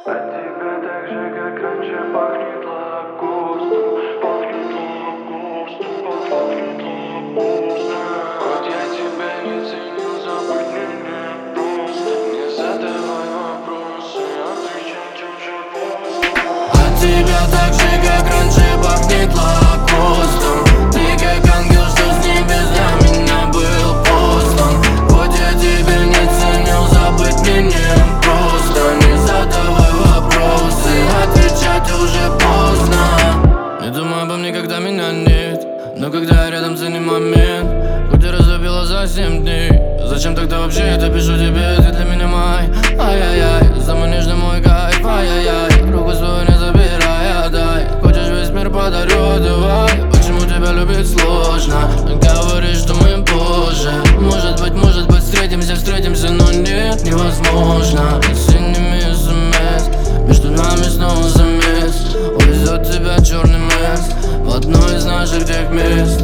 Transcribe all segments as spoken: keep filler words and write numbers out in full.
От тебя так же, как раньше, пахнет лакостом. Пахнет лакостом, пахнет лакостом. Хоть я тебя не ценил, забыть мне непросто. Не задавай вопросы, отвечать уже поздно. От тебя так же, как раньше, пахнет лакостом. Ты как ангел, что с небес для меня был послан. Хоть я тебя не ценил, забыть мне непросто. Не задавай вопросы, отвечать уже поздно. Не думай обо мне, когда меня нет, но когда я рядом, цени момент. Хоть и разлюбила за семь дней, зачем тогда вообще это пишу тебе? Ты для меня май, ай-яй-яй, самый нежный мой кайф, ай-яй-яй. Руку свою не забирай, отдай. Хочешь весь мир подарю, давай. Почему тебя любить сложно? Говоришь, что мы позже. Может быть, может быть, встретимся, встретимся, но нет, невозможно. Синими смс, между нами снова замес. Увезет тебя черный мест в одно из наших тех мест.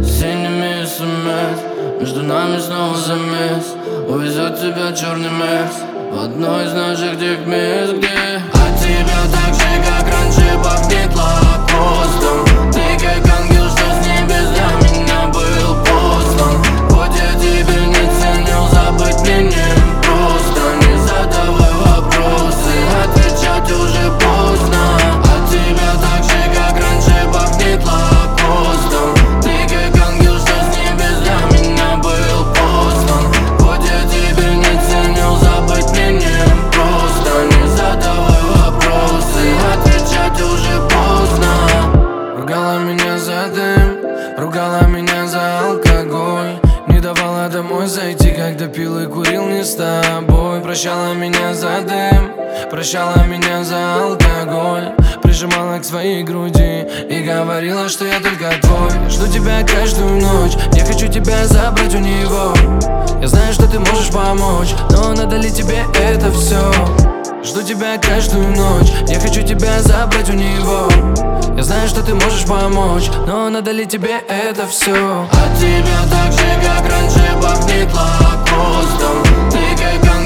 Синими смс, между нами снова замес. Увезет тебя черный мест в одно из наших тех мест, где от тебя так же, как раньше, пахнет лакостом. Ты как ангел, что с небес для меня был послан. Хоть я тебя не ценил, забыть мне непросто. Не задавай вопросы, отвечать уже поздно. От тебя так же, как раньше, пахнет лакостом. Ты как ангел, что с небес для меня был послан. Хоть я тебя не ценил, забыть мне непросто. Не задавай вопросы, отвечать уже поздно. Ругала меня за дым, ругала меня за алкоголь. Не давала домой зайти, когда пил и курил не с тобой. Прощала меня за дым, прощала меня за алкоголь. Прижимала к своей груди и говорила, что я только твой. Жду тебя каждую ночь, я хочу тебя забрать у него. Я знаю, что ты можешь помочь, но надо ли тебе это все? Жду тебя каждую ночь, я хочу тебя забрать у него. Я знаю, что ты можешь помочь, но надо ли тебе это все? От тебя так же, как раньше, пахнет лакостом. Ты как ангел,